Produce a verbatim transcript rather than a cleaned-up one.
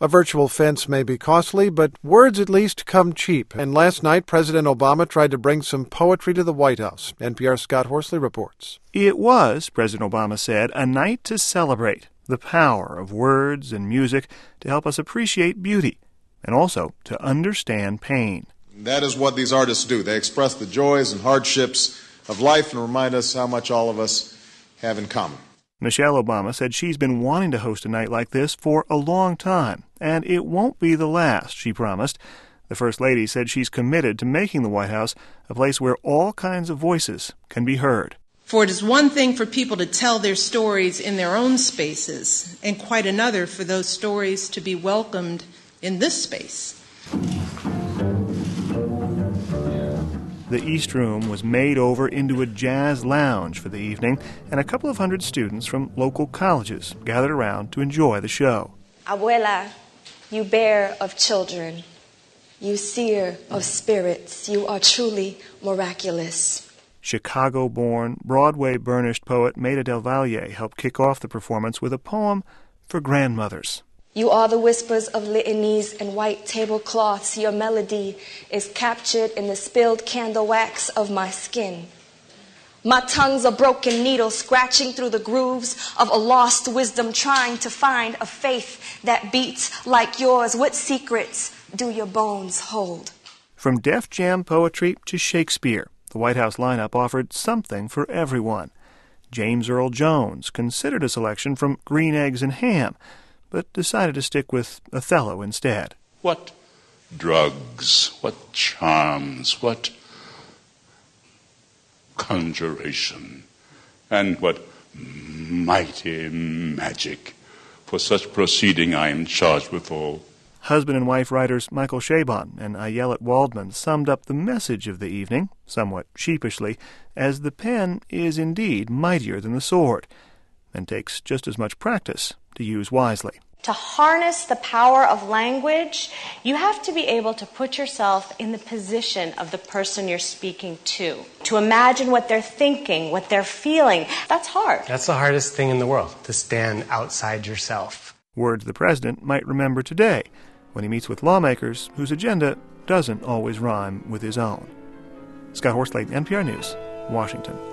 A virtual fence may be costly, but words at least come cheap. And last night, President Obama tried to bring some poetry to the White House. N P R's Scott Horsley reports. It was, President Obama said, a night to celebrate the power of words and music to help us appreciate beauty and also to understand pain. That is what these artists do. They express the joys and hardships of life and remind us how much all of us have in common. Michelle Obama said she's been wanting to host a night like this for a long time, and it won't be the last, she promised. The First Lady said she's committed to making the White House a place where all kinds of voices can be heard. For it is one thing for people to tell their stories in their own spaces, and quite another for those stories to be welcomed in this space. The East Room was made over into a jazz lounge for the evening, and a couple of hundred students from local colleges gathered around to enjoy the show. Abuela, you bear of children, you seer of spirits, you are truly miraculous. Chicago-born, Broadway-burnished poet Maida Del Valle helped kick off the performance with a poem for grandmothers. You are the whispers of litanies and white tablecloths. Your melody is captured in the spilled candle wax of my skin. My tongue's a broken needle scratching through the grooves of a lost wisdom, trying to find a faith that beats like yours. What secrets do your bones hold? From Def Jam poetry to Shakespeare, the White House lineup offered something for everyone. James Earl Jones considered a selection from Green Eggs and Ham, but decided to stick with Othello instead. What drugs, what charms, what conjuration, and what mighty magic. For such proceeding I am charged withal. Husband and wife writers Michael Chabon and Ayelet Waldman summed up the message of the evening, somewhat sheepishly, as the pen is indeed mightier than the sword, and takes just as much practice to use wisely. To harness the power of language, you have to be able to put yourself in the position of the person you're speaking to. To imagine what they're thinking, what they're feeling. That's hard. That's the hardest thing in the world, to stand outside yourself. Words the president might remember today when he meets with lawmakers whose agenda doesn't always rhyme with his own. Scott Horsley, N P R News, Washington.